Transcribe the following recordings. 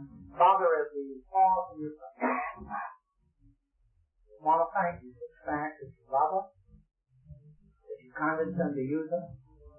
Father, as we pause in your presence, I want to thank you for the fact that you love us, that you condescend to use us.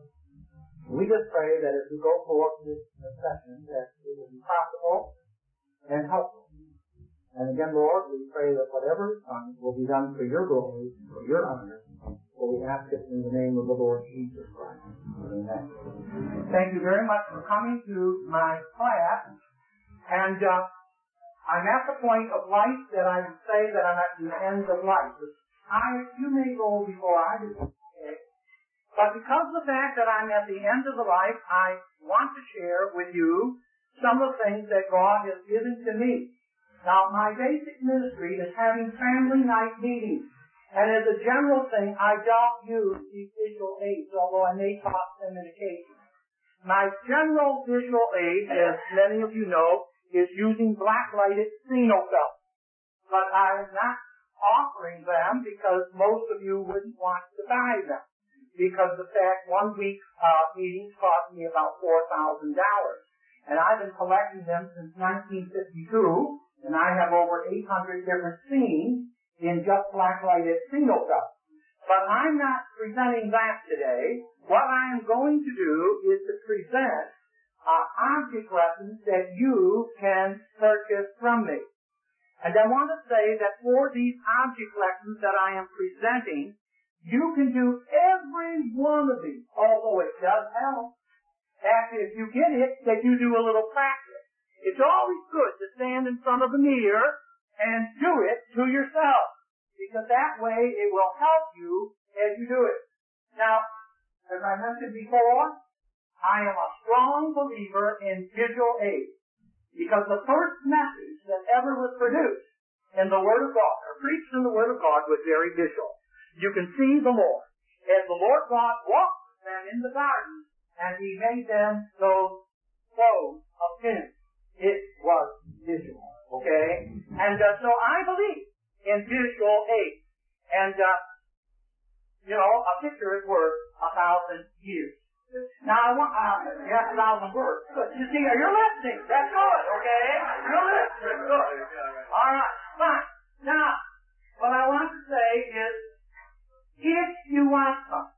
We just pray that as we go forth this session, that it will be profitable and helpful. And again, Lord, we pray that whatever is done will be done for your glory, for your honor. For we ask it in the name of the Lord Jesus Christ. Amen. Thank you very much for coming to my class. And I'm at the point of life that I would say that I'm at the end of life. You may go before I do. Okay? But because of the fact that I'm at the end of the life, I want to share with you some of the things that God has given to me. Now, my basic ministry is having family night meetings. And as a general thing, I don't use these visual aids, although I may toss them in occasion. My general visual aid, as many of you know, is using black-lighted Xenofilm. But I'm not offering them because most of you wouldn't want to buy them. Because the fact 1 week's meetings cost me about $4,000. And I've been collecting them since 1952, and I have over 800 different scenes in just black-lighted Xenofilm. But I'm not presenting that today. What I am going to do is to present object lessons that you can purchase from me. And I want to say that for these object lessons that I am presenting, you can do every one of these, although it does help. After if you get it, that you do a little practice. It's always good to stand in front of the mirror and do it to yourself, because that way it will help you as you do it. Now, as I mentioned before, I am a strong believer in visual aids, because the first message that ever was produced in the Word of God, or preached in the Word of God, was very visual. You can see the Lord. As the Lord God walked with them in the garden, and He made them those clothes of sin. It was visual. Okay? And so I believe in visual aids. And, a picture is worth 1,000 years. Now, I want, 1,000 words. Good. You see, you're listening. That's good, okay? You're listening. Good. All right. Fine. Now, what I want to say is, if you want something,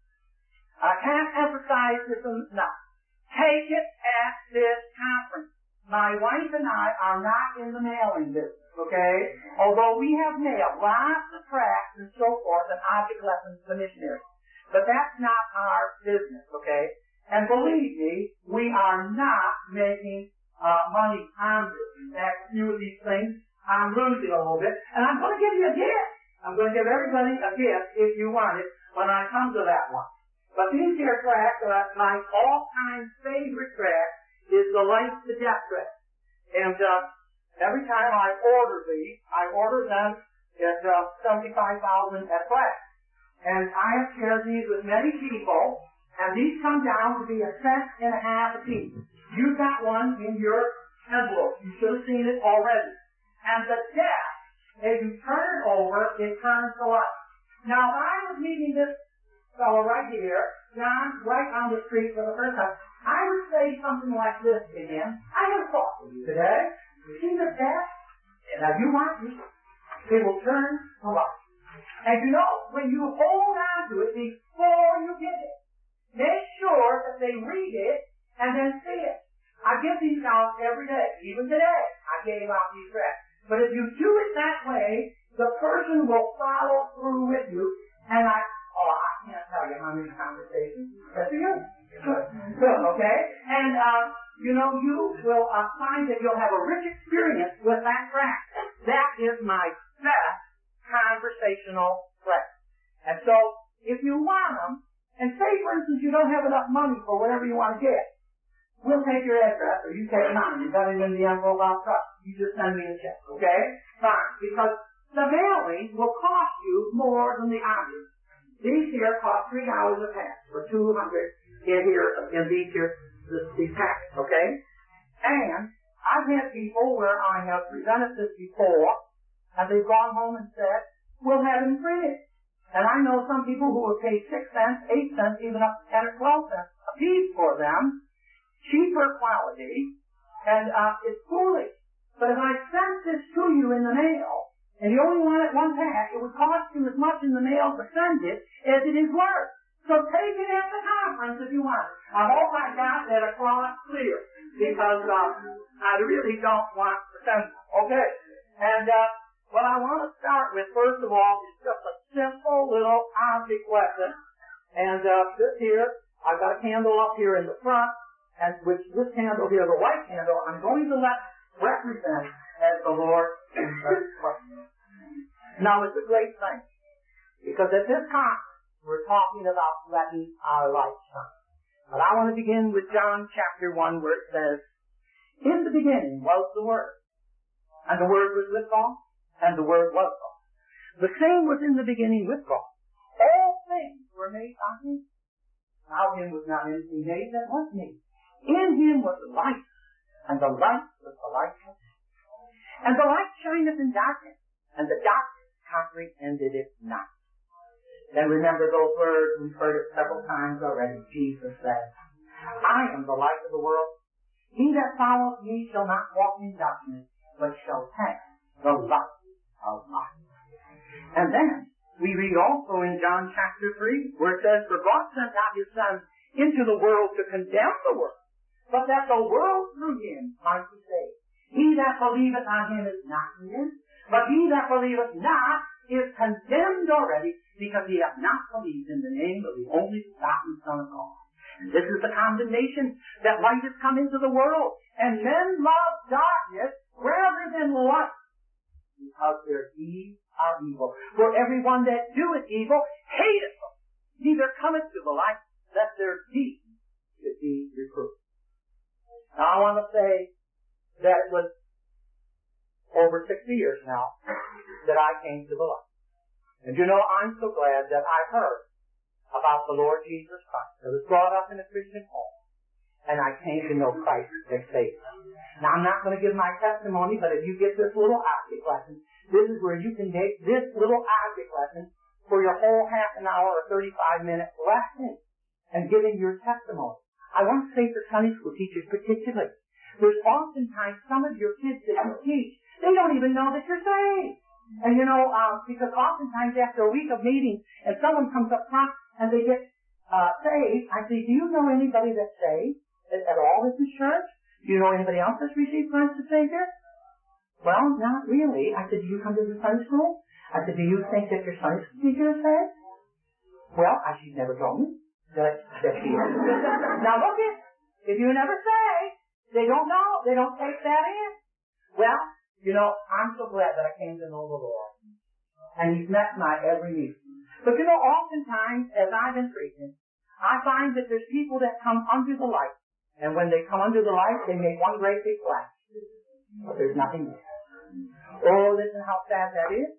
I can't emphasize this enough. Take it at this conference. My wife and I are not in the mailing business, okay? Although we have mailed lots of tracts and so forth and object lessons to missionaries. But that's not our business, okay? And believe me, we are not making money on this. In fact, a few of these things I'm losing a little bit. And I'm going to give you a gift. I'm going to give everybody a gift if you want it when I come to that one. But these here tracts, my all-time favorite tract is the Life to Death tract. And every time I order these, I order them at $75,000 at tract. And I have shared these with many people, and these come down to be $1.50 a piece. You got one in your envelope. You should have seen it already. And the death, as you turn it over, it turns to life. Now, if I was meeting this fellow right here, John, right on the street for the first time, I would say something like this to him. I have thought for you today. You see the death? And now you want it. It will turn to life. And you know, when you hold on to it before you get it, make sure that they read it and then see it. I give these out every day. Even today, I gave out these tracts. But if you do it that way, the person will follow through with you. And I can't tell you how many conversations. That's for you. Good. Good, okay? And, you will find that you'll have a rich experience with that tract. That is my best conversational tract. And so, if you want them, and say, for instance, you don't have enough money for whatever you want to get, we'll take your address, or you take mine. You've got it in the envelope I'll trust. You just send me a check, okay? Fine. Because the mailing will cost you more than the object. These here cost $3 a pack, or $200 in these packets, okay? And I've had people where I have presented this before, and they've gone home and said, we'll have them printed. And I know some people who will pay 6 cents, 8 cents, even up to 10 or 12 cents a piece for them, cheaper quality, And it's foolish. But if I sent this to you in the mail, and you only want it one pack, it would cost you as much in the mail to send it as it is worth. So take it at the conference if you want. I hope I got that across clear, because I really don't want to send it. Okay. And what I want to start with, first of all, is just a simple little object lesson. And this here, I've got a candle up here in the front, and which this candle here, the white candle, I'm going to let represent as the Lord instructs. Now, it's a great thing, because at this conference, we're talking about letting our light shine. But I want to begin with John chapter 1, where it says, "In the beginning was the Word, and the Word was with God, and the Word was God. The same was in the beginning with God. All things were made by Him. Without Him was not anything made that was made. In Him was the light, and the light was the light of men. And the light shineth in darkness, and the darkness comprehended it not." Then remember those words, we've heard it several times already. Jesus said, "I am the light of the world. He that followeth me shall not walk in darkness, but shall have the light of life." And then we read also in John chapter 3, where it says, "For God sent not His Son into the world to condemn the world, but that the world through Him might be saved. He that believeth on Him is not condemned, but he that believeth not is condemned already, because he hath not believed in the name of the only begotten Son of God. And this is the condemnation, that light has come into the world, and men love darkness rather than light, because their deeds are evil. For everyone that doeth evil hateth them, neither cometh to the light, that their deeds should be reproved." Now I want to say that it was over 60 years now that I came to the light. And you know, I'm so glad that I heard about the Lord Jesus Christ. I was brought up in a Christian home, and I came to know Christ as Savior. Now, I'm not going to give my testimony, but if you get this little object lesson, this is where you can take this little object lesson for your whole half an hour or 35-minute lesson and giving your testimony. I want to say for Sunday school teachers particularly, there's oftentimes some of your kids that you teach, they don't even know that you're saved. And you know, because oftentimes after a week of meetings, and someone comes up front and they get saved, I say, "Do you know anybody that's saved at all in this church? Do you know anybody else that's received Christ as Savior?" "Well, not really." I said, "Do you come to the Sunday school?" I said, "Do you think that your Sunday school teacher is saved?" "Well, she's never told me that she is." Now look it, if you never say, they don't know, they don't take that in. Well, you know, I'm so glad that I came to know the Lord. And He's met my every need. But you know, oftentimes, as I've been preaching, I find that there's people that come under the light. And when they come under the light, they make one great big flash. But there's nothing there. Oh, listen how sad that is.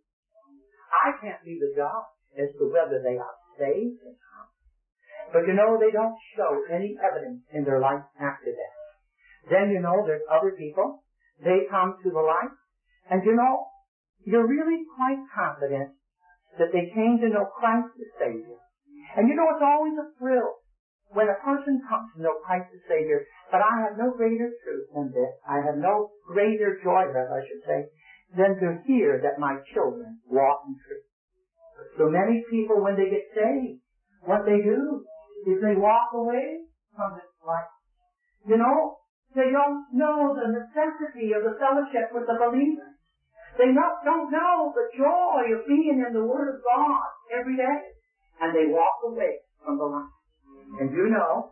I can't be the judge as to whether they are saved or not. But you know, they don't show any evidence in their life after that. Then you know, there's other people. They come to the light, and you know, you're really quite confident that they came to know Christ as Savior. And you know, it's always a thrill when a person comes to know Christ as Savior, but I have no greater truth than this. I have no greater joy, I should say, than to hear that my children walk in truth. So many people, when they get saved, what they do is they walk away from this light. You know, they don't know the necessity of the fellowship with the believers. They don't know the joy of being in the Word of God every day. And they walk away from the light. And you know,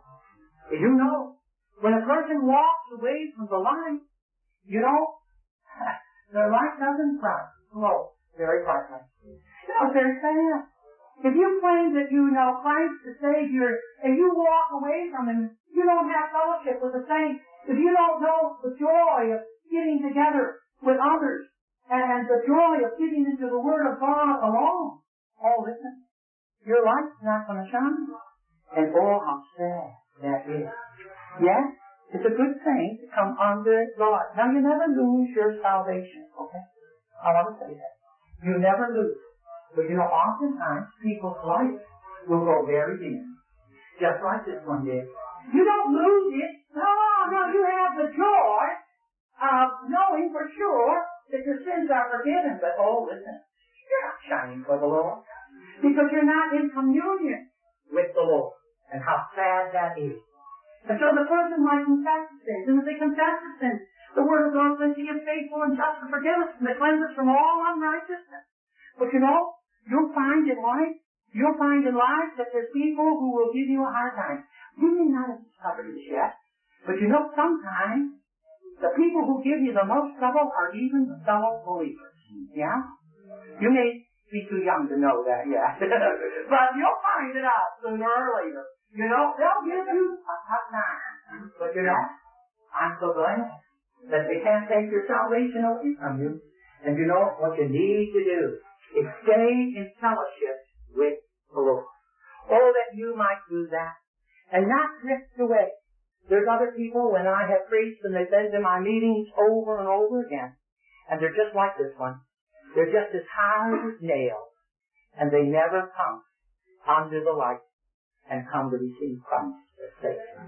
when a person walks away from the light, you know, their light doesn't flow very brightly. You know, it's very sad. If you claim that you know Christ the Savior and you walk away from Him, you don't have fellowship with the saints. If you don't know the joy of getting together with others and the joy of getting into the Word of God alone, oh, listen, your light's not going to shine. And oh, how sad that is. Yes, it's a good thing to come under the light. Now, you never lose your salvation, okay? I want to say that. You never lose it. But you know, oftentimes people's life will go very dim. Just like this one did. You don't lose it. No, you have the joy knowing for sure that your sins are forgiven. But oh, listen, you're not shining for the Lord because you're not in communion with the Lord. And how sad that is. And so the person might confess his sins, and if they confess his sins, the Word of God says He is faithful and just to forgive us and to cleanse us from all unrighteousness. But you know, you'll find in life that there's people who will give you a hard time. You may not have discovered this yet, but you know, sometimes the people who give you the most trouble are even fellow believers. Yeah? You may be too young to know that yet, but you'll find it out sooner or later. You know, they'll give you a tough time. But you know, I'm so glad that they can't take your salvation away from you. And you know what you need to do is stay in fellowship with the Lord. Oh, that you might do that and not drift away. There's other people, when I have preached and they've been to my meetings over and over again, and they're just like this one. They're just as hard as nails, and they never come under the light and come to receive Christ as Savior.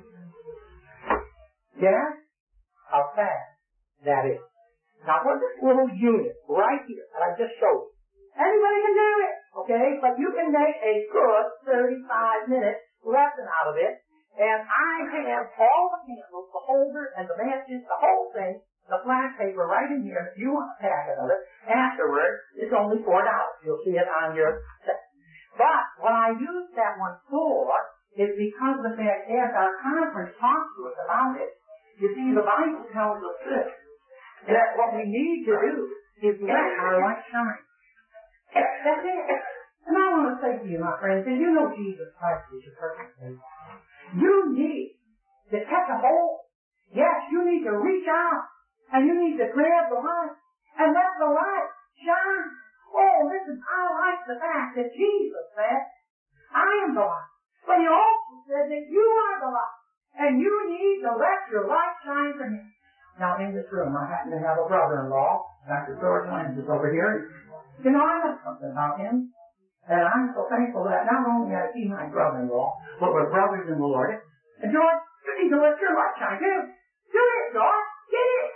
Yeah? How sad that is. Now, for this little unit right here that I just showed you, anybody can do it, okay? But you can make a good 35-minute lesson out of it. And I have all the candles, the holder, and the matches, the whole thing, the flat paper right in here. If you want a packet of it, afterward, it's only $4. You'll see it on your set. But what I use that one for is because of the fact, as our conference talks to us about it, you see, the Bible tells us this, that what we need to do is let our light shine. That's it. And I want to say to you, my friends, and you know Jesus Christ is your perfect Savior. You need to catch a hold. Yes, you need to reach out, and you need to grab the light, and let the light shine. Oh, listen, I like the fact that Jesus said, I am the light. But He also said that you are the light, and you need to let your light shine for Him. Now, in this room, I happen to have a brother-in-law, Dr. George Lenz is over here. You know, I know something about him. And I'm so thankful that not only is he my brother-in-law, but we're brothers in the Lord. And George, you need to let your light shine too. Do it, George. Get it.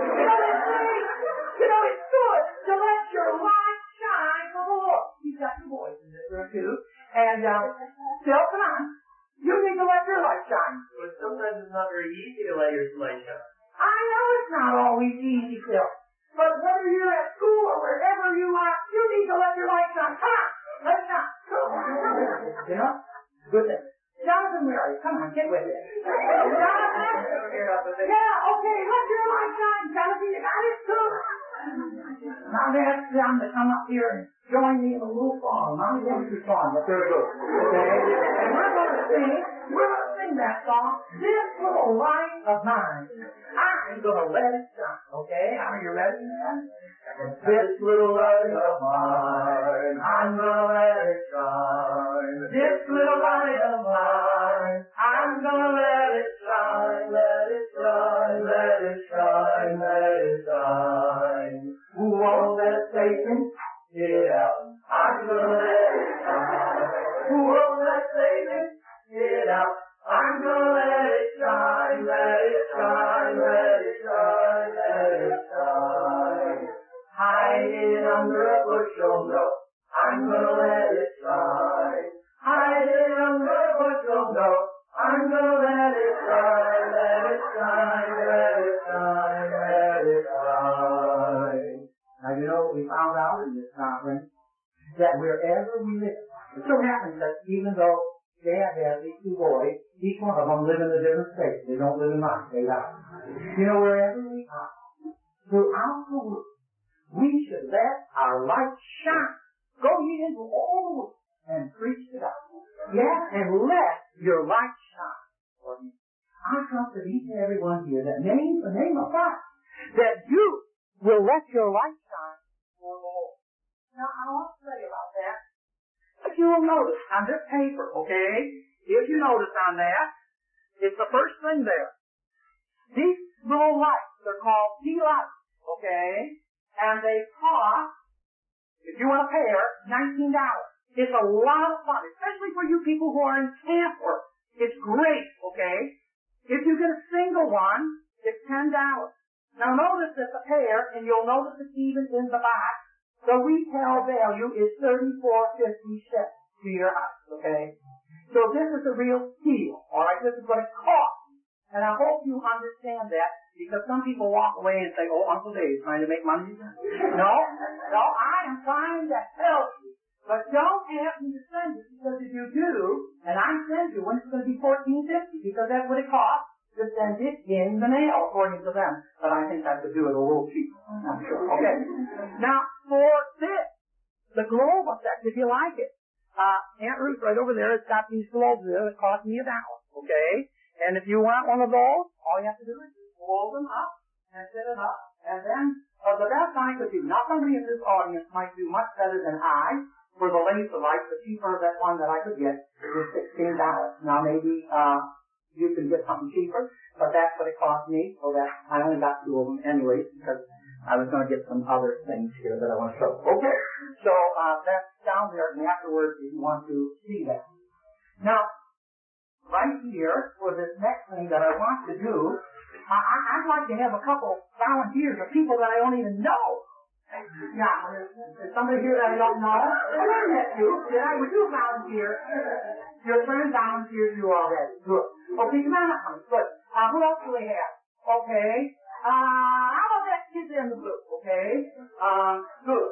You know, it's good to let your light shine for the Lord. He's got two boys in this room too. And, Phil, come on. You need to let your light shine. But sometimes it's not very easy to let your light shine. I know it's not always easy, Phil. But whether you're at school or wherever you are, you need to let your light shine. Come on. Let it shine. You know? Good thing. Jonathan, where are you? Come on, get with it. Jonathan? Yeah, okay, let your light shine. Jonathan, you got it? Good. Now they ask them to come up here and join me in a little song. I'm going to song, but they're good. Okay? And we're going to sing that song, This Little Light of Mine. I'm going to let it shine. Okay? Are you ready? This little light of mine, I'm gonna let it shine. This little light of mine, I'm gonna let it shine, let it shine, let it shine, let it shine. Who won't let Satan get it out? I'm gonna let it shine. Who won't let Satan get it out? I'm gonna let it shine, let it shine, let it shine, let it shine. Hide it under a bushel, no, I'm gonna let it shine. Hide it under a bushel, no, I'm gonna let it shine, let it shine, let it shine, let it shine. Now you know what we found out in this conference? That wherever we live, it so happens that even though Dad has these two boys, each one of them live in a different state. They don't live in my state either. You know, wherever we are, throughout the world, we should let our light shine. Go ye into all the world and preach the gospel. Yes, and let your light shine for me. I trust that each and every one here that names the name of God, that you will let your light shine for the Lord. Now, I want to say about that. If you will notice on this paper, okay, if you notice on that, it's the first thing there. These little lights, they're called T-lights, okay? And they cost, if you want a pair, $19. It's a lot of fun, especially for you people who are in camp work. It's great, okay? If you get a single one, it's $10. Now notice that the pair, and you'll notice it even in the box, the retail value is $34.56 to your house, okay? So this is a real steal, alright? This is what it costs. And I hope you understand that, because some people walk away and say, oh, Uncle Dave's trying to make money. No, I am trying to help you. But don't ask me to send it, because if you do, and I send you, when it's going to be $14.50, because that's what it costs to send it in the mail, according to them. But I think I could do it a little cheaper. I'm sure. Okay. Now, for this, the globe effect, if you like it, Aunt Ruth right over there has got these globes there that cost me $1. Okay? And if you want one of those, all you have to do is roll them up and set it up. And then, the best I could do, now somebody in this audience might do much better than I, for the Laserlight, the cheaper that one that I could get is $16. Now maybe, you can get something cheaper, but that's what it cost me, so that I only got 2 of them anyways, because I was going to get some other things here that I want to show. Okay, so that's down there, and afterwards if you want to see that. Now, right here, for this next thing that I want to do, I'd like to have a couple volunteers of people that I don't even know. Yeah, there's somebody here that I don't know. I met you. Would you volunteer? Your friend volunteered you already. Good. Okay, come on up. Good. Who else do we have? Okay. How about that kid in the blue? Okay. Good.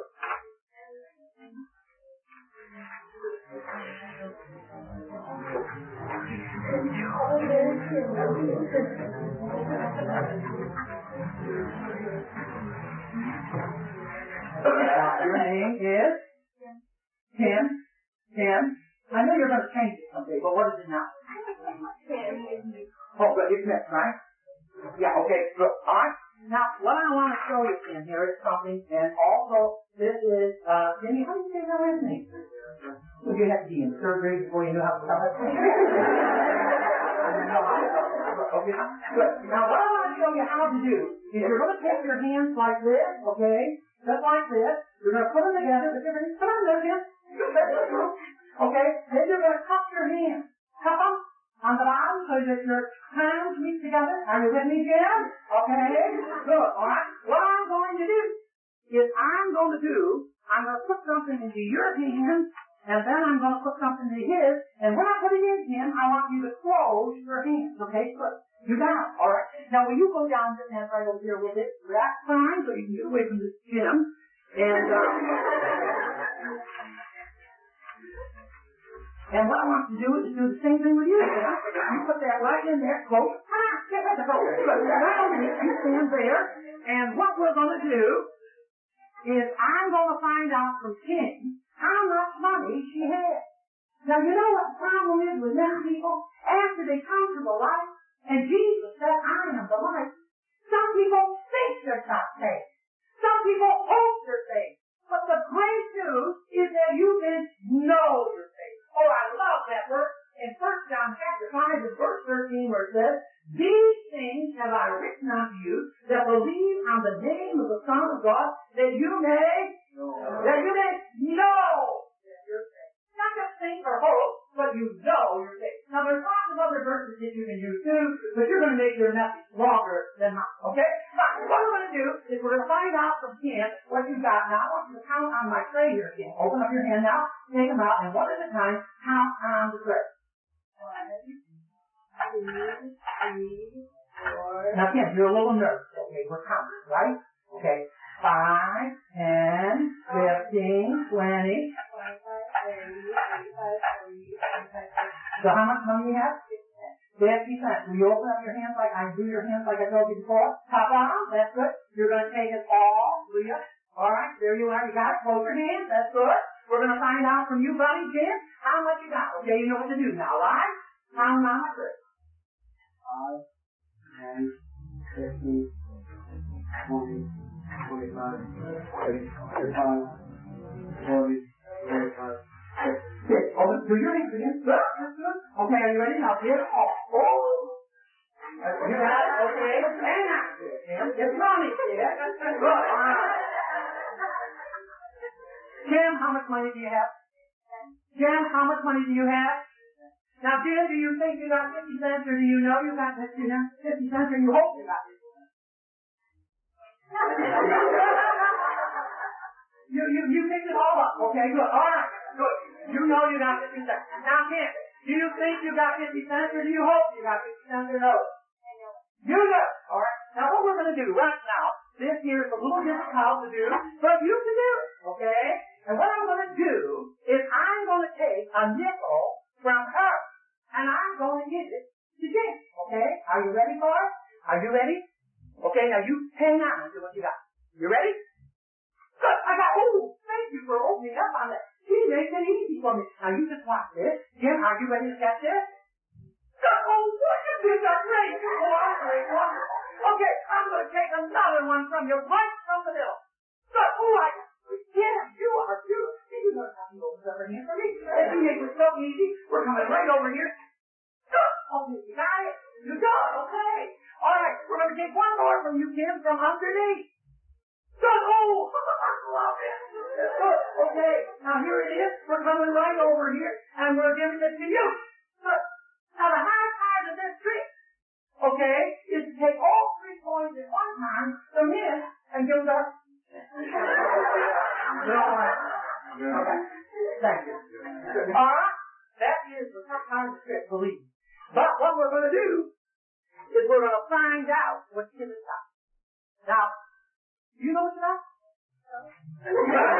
Your name is? Tim. Tim. I know you're going to change it someday, but what is it now? Oh, good. It's next, right? Yeah, okay, good. All right. Now, what I want to show you in here is something, and also, this is, Jimmy, how do you say that last name? Well, you had to be in 3rd grade before you knew how to spell it. Okay, good. Now, what I want to show you how to do is you're going to take your hands like this, okay? Just like this. You're going to put them together. Put them together. Okay? Then you're going to cup your hands. Cup them on the bottom so that your palms meet together. Are you with me, Jim? Okay? Good. All right? What I'm going to do is I'm going to put something into your hands, and then I'm going to put something into his, and when I put it in him, I want you to close your hands. Okay? Good. You got it. All right? Now, will you go down to that right over here with it? That's fine, so you can get away from this Jim. And what I want to do is do the same thing with you. You put that right in there, close. Get rid of the close. You stand there, and what we're going to do is I'm going to find out from Kim how much money she has. Now, you know what the problem is with many people? After they come to the light, and Jesus said, I am the light. Some people think they're not saved. Some people hope they're saved. But the great news is that you can know you're saved. Oh, I love that verse in 1 John chapter 5 and verse 13 where it says, these things have I written unto you that believe on the name of the Son of God, that you may know that you're saved. Not just think or hope, but you know you're saved. Now, there's lots of other verses that you can use too, but you're going to make your message longer than mine, okay? Now, what we're going to do is we're going to find out from Ken what you've got. Now, I want you to count on my tray here, Ken. Open up your hand now, take them out, and one at a time, count on the tray. 1, 2, 3, 4. Now, Ken, you're a little nervous. Okay, we're counting, right? Okay. 5, 10, 15, 20. So how much money do you have? 50 cents. Will you open up your hands like I do your hands like I told you before? Top on. That's good. You're going to take it all, will you? All right. There you are. You got it. Close your hands. That's good. We're going to find out from you, buddy, Jim, how much you got. Okay, you know what to do now, right? Count on my grip. 5, 10, 15, 20, 25, 30, 35, 40, 45. Oh, do your hands again. Good. Okay, are you ready? Now, get off. Oh. You got it? Okay. Hang on. It's running. Good. All right. Jim, how much money do you have? Jim, how much money do you have? Now, Jim, do you think you got 50 cents, or do you know you got 50 cents, or you hope you got 50 cents? Okay, good. All right, good. You know you got 50 cents. Now, Ken, do you think you got 50 cents or do you hope you got 50 cents or no? You know. All right. Now, what we're going to do right now, this here is a little difficult to do, but you can do it, okay? And what I'm going to do is I'm going to take a nickel from her, and I'm going to give it to Jim, okay? Are you ready for it? Are you ready? Okay, now you hang on to what you got. You ready? Good. I got, thank you for opening up on that. She makes it easy for me. Now you just watch this. Jim, are you ready to catch this? What you did that great. Wonderful. Okay, I'm going to take another one from you right from the middle. Good. Jim, you are too. You don't have to open up here for me. If you make it so easy, we're coming right over here. Good. Okay, you got it? You got it, okay. All right, we're going to take one more from you, Kim, from underneath. Good. I love it. Good. Okay, now here it is. We're coming right over here, and we're giving it to you. Good. Now the high part of this trick, okay, is to take all 3 coins at one time, come in, and give them. All right. Okay. Thank you. All right. That is the first part of the trick, believe me. But what we're going to do is we're going to find out what's in the top. Now, you know what's in that? And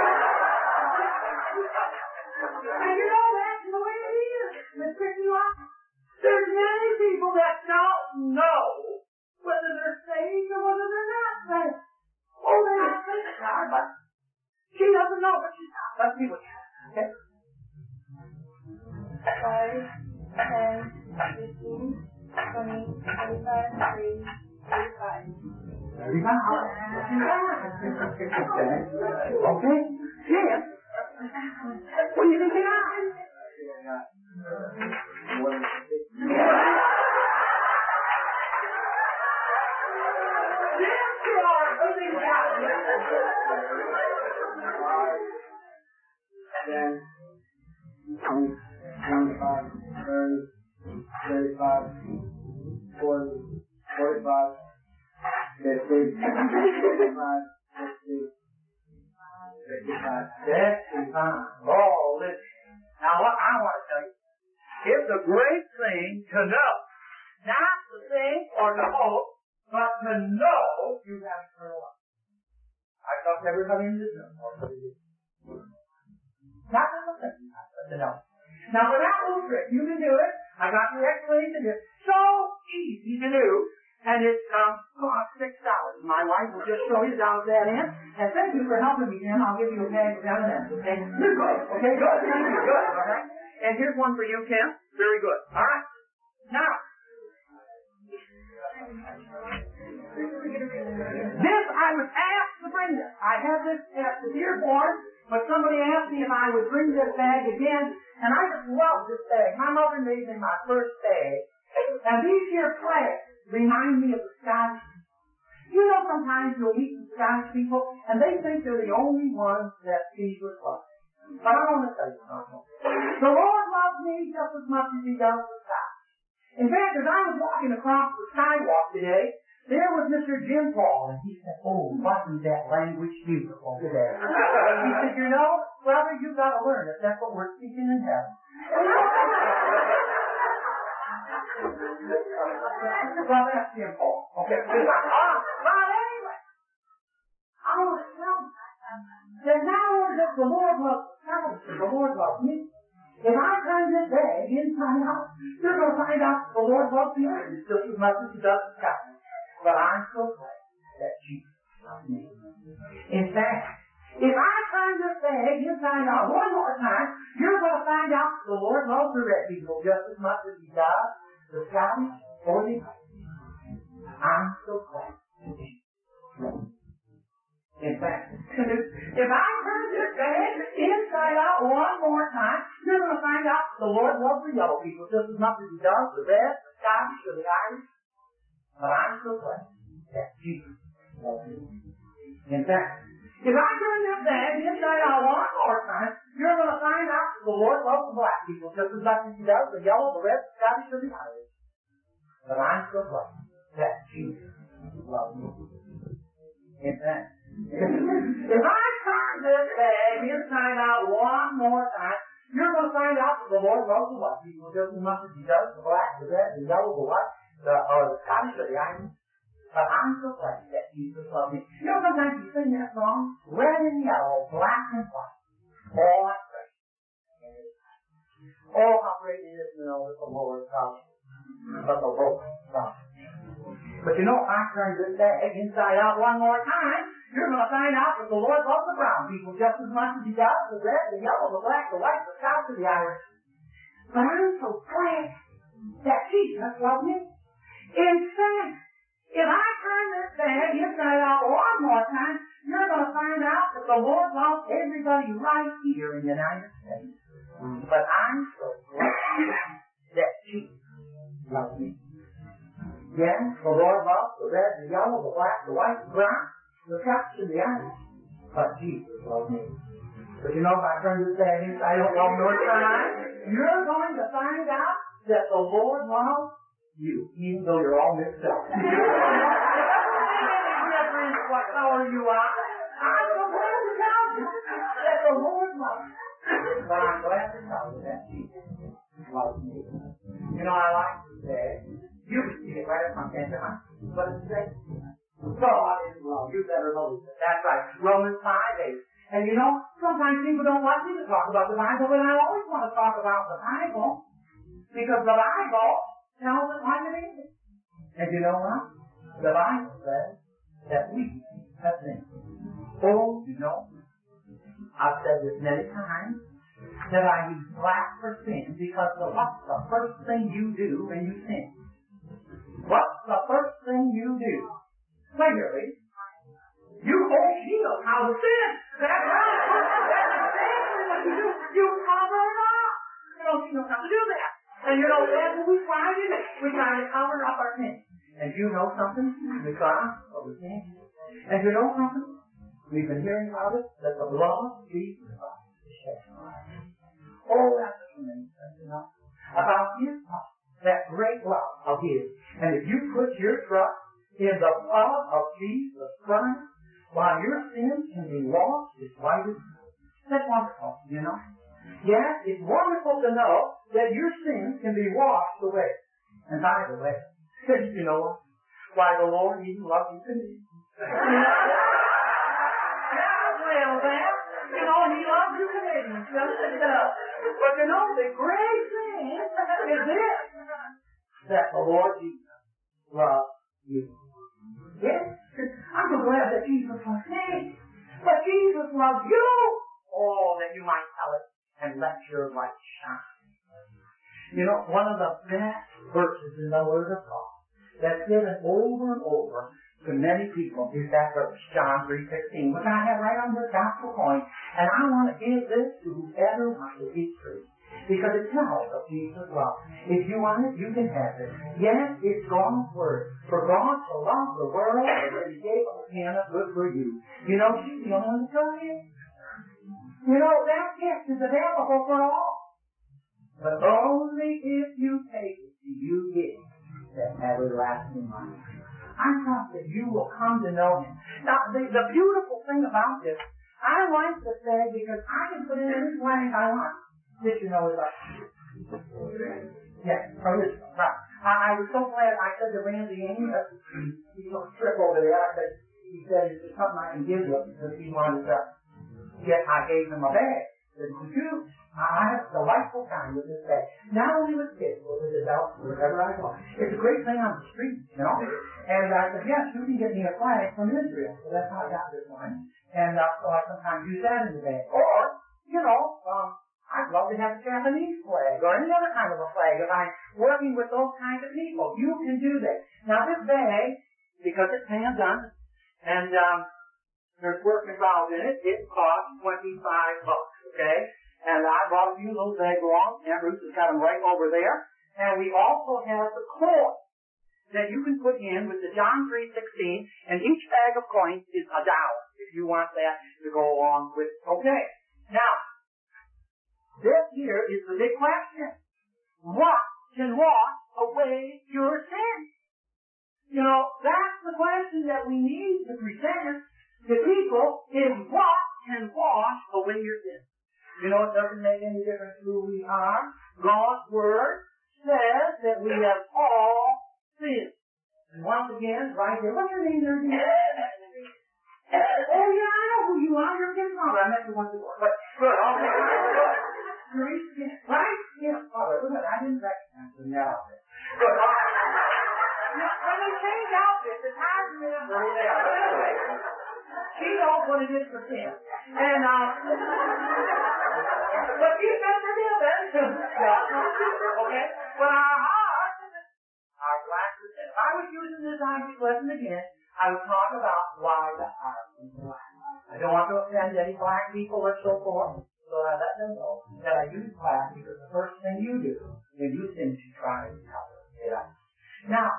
you know that's the way it is. Miss Christy, there's many people that don't know whether they're saved or whether they're not saved. Oh, they're not saved, but she doesn't know what she's not. Let's see what she has. Okay? 5, 10, 15, 20, 25, 30, 35. 35. Okay? Jim, what do you think you got? Then 20, 25, 30, 35, 40, 45, 50, 55, 60, 65. Oh, listen. Now what I want to tell you, it's a great thing to know. Not to think or to hope, but to know you have eternal life. I talked to everybody in this room. Not to think, but to know. Now for that little trick, you can do it. I got the explanation. It's so easy to do. And it cost $6. My wife will just show you down at that end. And thank you for helping me, Jim. I'll give you a bag down at that. Okay? You're good. Okay, good. Thank you. Good. All right. And here's one for you, Kim. Very good. All right. Now, this I was asked to bring this. I had this at the Dearborn, but somebody asked me if I would bring this bag again, and I just love this bag. My mother made me my first bag. And these here flags remind me of the Scottish people. You know, sometimes you'll meet some Scottish people, and they think they're the only ones that Jesus loves. But I want to tell you something. The Lord loves me just as much as He does the Scottish. In fact, as I was walking across the skywalk today, there was Mr. Jim Paul, and he said, wasn't that language beautiful today? He said, you know, brother, you've got to learn it. That's what we're speaking in heaven. Well, that's Jim Paul. Okay. But anyway, I want to tell you that not only does the Lord love the Lord loves me. If I turn this bag inside out, you're going to find out the Lord loves me just as much as He does the Scottish. But I'm so glad that Jesus loves me. In fact, if I turn this bag inside out one more time, you're going to find out the Lord loves the red people just as much as He does the Scottish or the Irish. I'm so glad that Jesus loves me. In fact, if I turn this bag inside out one more time, you're going to find out the Lord loves the yellow people just as much as He does the red, the Scottish, or the Irish. But I'm so glad that Jesus loves me. In fact, if I turn this bag inside out one more time, you're going to find out the Lord loves the black people just as much as He does the yellow, the red, the Scottish, or the Irish. But I'm so glad that Jesus loves me. In fact, if I turn this bag them inside out one more time, you're going to find out that the Lord loves the white people just as much as He does the black, the red, the yellow, the white, or the Scottish, or the Irish. But I'm so glad that Jesus loves me. You know, sometimes you sing that song, red and yellow, black and white. Oh, that's great. Oh, how great it is to know that the Lord loves you. But the Lord loves you. But you know, if I turn this bag inside out one more time, you're going to find out that the Lord loves the brown people just as much as He does the red, the yellow, the black, the white, the Scots, and the Irish. But I'm so glad that Jesus loves me. In fact, if I turn this bag inside out one more time, you're going to find out that the Lord loves everybody right here in the United States. But I'm so glad that Jesus loves me. Yes, the Lord loves the red, the yellow, the black, the white, the brown, the Scots, and the Irish. But Jesus loves me. But you know, if I turn this bag inside out one more time, you're going to find out that the Lord loves you, even though you're all mixed up. What color you are. I'm so glad to tell you that the Lord loves you. But I'm glad to tell you that Jesus loves me. You know, I like to say, you can see it right up on Pentecost, but it's says, God is love. You better believe it. That's right. Romans 5:8. And you know, sometimes people don't want me to talk about the Bible, but I always want to talk about the Bible, because the Bible tells us like it is. And you know what? The Bible says that we have sinned. Oh, you know, I've said this many times, that I use black for sin because what's the first thing you do when you sin? What's the first thing you do? Clearly, you hold shield how to sin. That's right. That's exactly what you do. You cover it up. You know how to do that. And you know, that's what we try to do. We try to cover up our sin. And you know something? We try, but we can't. And you know something? We've been hearing about it, that the blood of Jesus Christ is shed for us. Oh, that's a tremendous thing to know. About His love, that great love of His. And if you put your trust in the blood of Jesus Christ, while your sins can be washed as white as snow. That's wonderful, you know. Yes, it's wonderful to know that your sins can be washed away. And by the way, you know what? Why, the Lord even loves you to me. Well, then, you know, He loves you Canadians, just as does. But you know, the great thing is this, that the Lord Jesus loves you. Yes? I'm so glad that Jesus loves me. But Jesus loves you. Oh, that you might tell it and let your light shine. You know, one of the best verses in the Word of God that's given over and over to many people is that verse, John 3:16, which I have right on the gospel coin. And I want to give this to whoever wants to be true. Because it tells of Jesus' love. If you want it, you can have it. Yes, it's God's Word. For God so loved the world that He gave up Hannah good for you. You know, she's the only one to tell you. You know, that gift is available for all. But only if you take it do you get that everlasting life. I trust that you will come to know Him. Now, the beautiful thing about this, I like to say, because I can put in any blank I want. Did you know it? Yes, from this one. Right. I was so glad I said to Randy, he's on a trip over there. He said, "Is there something I can give you?" Because he wanted to I gave him a bag. He said, "Would you?" I have a delightful time with this bag. Not only with kids, but with adults, wherever I go. It's a great thing on the street, you know. And I said, "Yes, you can get me a flag from Israel." So that's how I got this one. And so I sometimes use that in the bag. Or, you know, I'd love to have a Japanese flag or any other kind of a flag. If I'm working with those kinds of people, you can do that. Now this bag, because it's hand done, and there's work involved in it, it costs $25, okay? And I brought a few little bags along, and Ruth has got them right over there. And we also have the coin that you can put in with the John 3:16, and each bag of coins is $1 if you want that to go along with. Okay, now, this here is the big question. What can wash away your sin? You know, that's the question that we need to present to people, is what can wash away your name there, dear? Oh, yeah, I know who you are. You're Ken's father. I met you once before. But, good, all right. Right? Yes, father. Look, I didn't recognize him now. Good, all right. Now, when they change outfits, it's hard to remember who they are. But anyway, she knows what it is for Ken. And, but she's been for him, then. Okay? But our hearts, our glasses, if I was using this object lesson again, I would talk about why the heart is black. I don't want to offend any black people or so forth, so I let them know that I use black because the first thing you do when you sin is you try to cover it up. Now,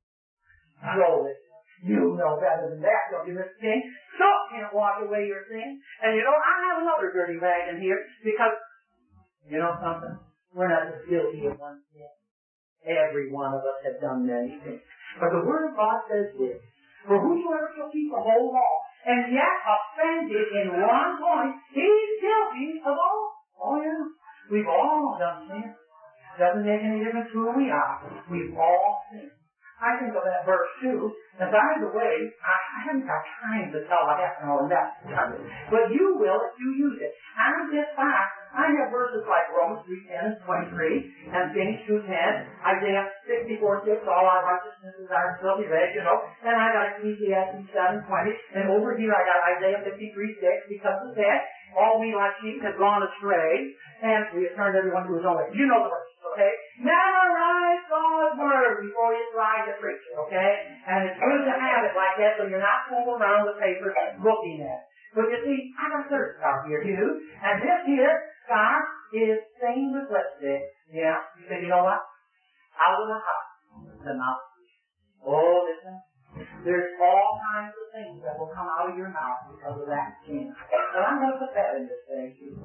Joel, you know better than that, don't you, Mr. King? Salt can't wash away your sin. And you know, I have another dirty rag in here because, you know something? We're not just guilty of one sin. Every one of us have done many things. But the Word of God says this, for whosoever shall keep the whole law, and yet offended in one point, he's guilty of all. Oh yeah. We've all done sin. Doesn't make any difference who we are. We've all sinned. I think of that verse too. And by the way, I haven't got time to tell what happened all that. But you will if you use it. On this fact, I have verses like Romans 3:10 and 23, and James 2:10, Isaiah 64:6, all our righteousnesses are filthy rags, you know. And I got Ecclesiastes 7:20, and over here I got Isaiah 53:6, because it said, all we like sheep have gone astray, and we have turned everyone to his own way. You know the verse. Okay? Memorize God's Word before you try to preach it, okay? And it's good to have it like that so you're not fooling around with papers looking at it. But you see, I got a third star here too, and this here star is stained with lipstick. Yeah? You say, you know what? Out of the heart, the mouth speaks. Oh, listen. There's all kinds of things that will come out of your mouth because of that sin. But I'm going to put that in this thing too.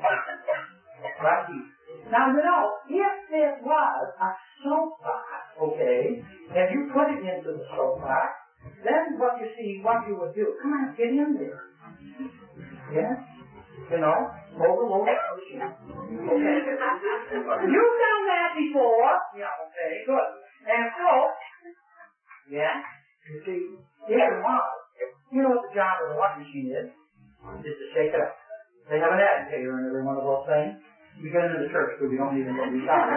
Right here. Now, you know, if it was a soapbox, okay, and you put it into the soapbox, then what you would do, come on, get in there. Yes? You know, overload the machine. Okay. You've done that before. Yeah, okay, good. And so, yeah, you see, you know what the job of the washing machine is? Is to shake it up. They have an agitator in every one of those things. You get into the church, so you don't even know what you're talking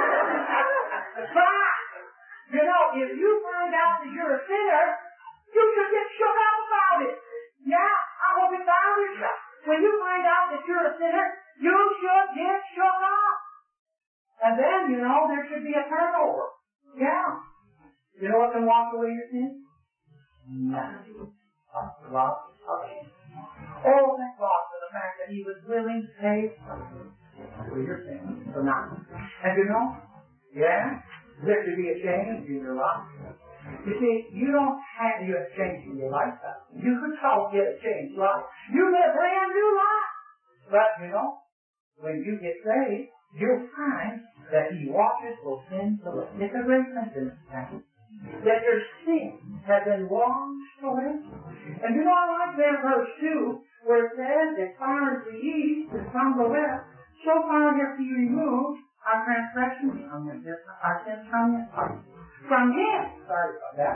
about. But, you know, if you find out that you're a sinner, you should get shook up about it. Yeah, I hope it bothers you. When you find out that you're a sinner, you should get shook up. And then, you know, there should be a turnover. Yeah. You know what can wash away your sin? Nothing. Love of him. Oh, thank God for the fact that he was willing to pay for your sins, for nothing. And you know, yeah, there should be a change in your life. You see, you don't have to get a change in your lifestyle. You don't get a changed life. You get a brand new life. But you know, when you get saved, you'll find that he washes those sins away. It's a great sentence. That your sin has been washed away. And you know, I like that verse too, where it says, as far as the east is from the west, so far have he removed our transgressions from him, our sins from him. From him. Sorry about that.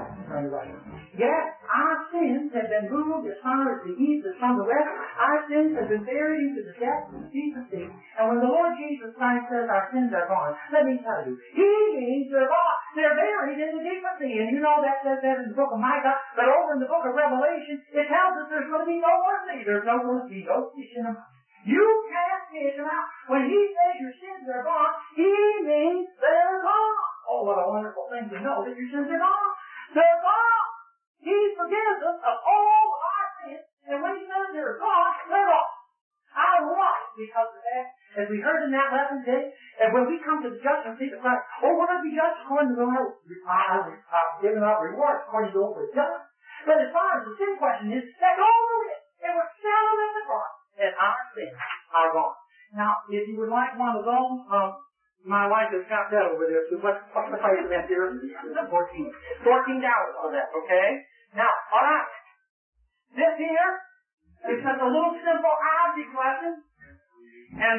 Yes, our sins have been moved as far as the east is from the west. Our sins have been buried into the depths of the deepest sea. And when the Lord Jesus Christ says our sins are gone, let me tell you, he means they're gone. They're buried in the deepest sea. And you know that says that in the book of Micah, but over in the book of Revelation, it tells us there's going to be no more sea. There's no going to be no fish in them. You can't fish them out. When he says your sins are gone, he means they're gone. Oh, what a wonderful thing to know that your sins are gone. They're gone. He forgives us of all of our sins. And when he says they're gone, they're gone. Our life, because of that, as we heard in that lesson today, and when we come to the judgment seat of Christ, we're going to be judged according to the giving out rewards according to what we've done. But as far as the sin question is, that's over with. It was settled in the cross, and our sins are gone. Now, if you would like one of those, my wife has got that over there, so what's the price of that here? $14 for that, okay? Now, alright. This here is just a little simple object lesson. And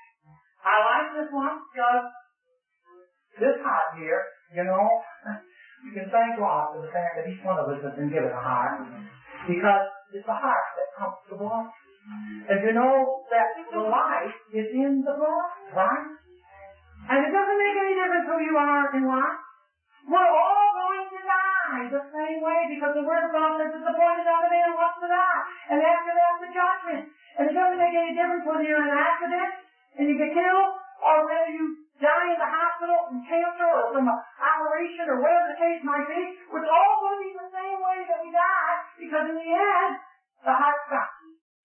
I like this one because this heart here, you know, You can thank God for the fact that each one of us has been given a heart, because it's the heart that comes to blood. And you know that the life is in the blood, right? And it doesn't make any difference who you are in life. We're all going to die the same way, because the Word of God says it's appointed unto man once to die. And after that, the judgment. And it doesn't make any difference whether you're in an accident and you get killed, or whether you die in the hospital from cancer or from an operation or whatever the case might be. It's all going to be the same way that we die, because in the end, the heart stops.